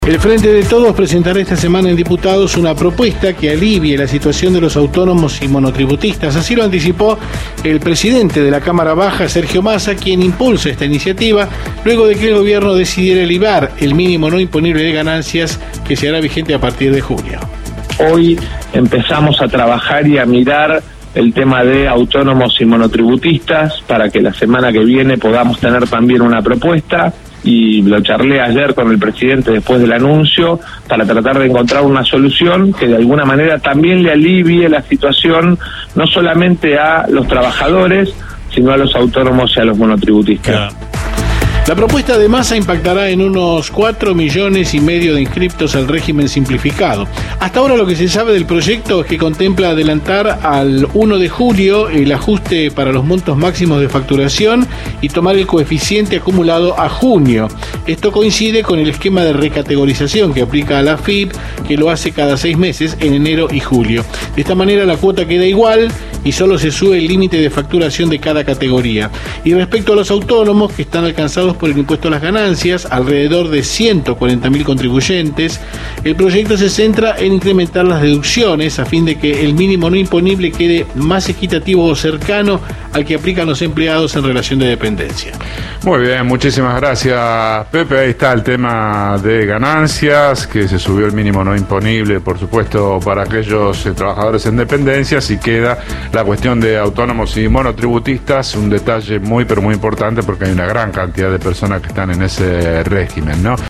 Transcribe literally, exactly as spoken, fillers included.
El Frente de Todos presentará esta semana en diputados una propuesta que alivie la situación de los autónomos y monotributistas. Así lo anticipó el presidente de la Cámara Baja, Sergio Massa, quien impulsa esta iniciativa luego de que el gobierno decidiera elevar el mínimo no imponible de ganancias que se hará vigente a partir de junio. Hoy empezamos a trabajar y a mirar el tema de autónomos y monotributistas para que la semana que viene podamos tener también una propuesta. Y lo charlé ayer con el presidente después del anuncio para tratar de encontrar una solución que de alguna manera también le alivie la situación no solamente a los trabajadores, sino a los autónomos y a los monotributistas. Claro. La propuesta de Massa impactará en unos cuatro millones y medio de inscriptos al régimen simplificado. Hasta ahora lo que se sabe del proyecto es que contempla adelantar al primero de julio el ajuste para los montos máximos de facturación y tomar el coeficiente acumulado a junio. Esto coincide con el esquema de recategorización que aplica a la F I P, que lo hace cada seis meses en enero y julio. De esta manera la cuota queda igual y solo se sube el límite de facturación de cada categoría. Y respecto a los autónomos, que están alcanzados por el impuesto a las ganancias, alrededor de ciento cuarenta mil contribuyentes, el proyecto se centra en incrementar las deducciones a fin de que el mínimo no imponible quede más equitativo o cercano al que aplican los empleados en relación de dependencia. Muy bien, muchísimas gracias, Pepe. Ahí está el tema de ganancias, que se subió el mínimo no imponible, por supuesto, para aquellos eh, trabajadores en dependencias, y queda la cuestión de autónomos y monotributistas, un detalle muy pero muy importante porque hay una gran cantidad de personas que están en ese régimen, ¿no?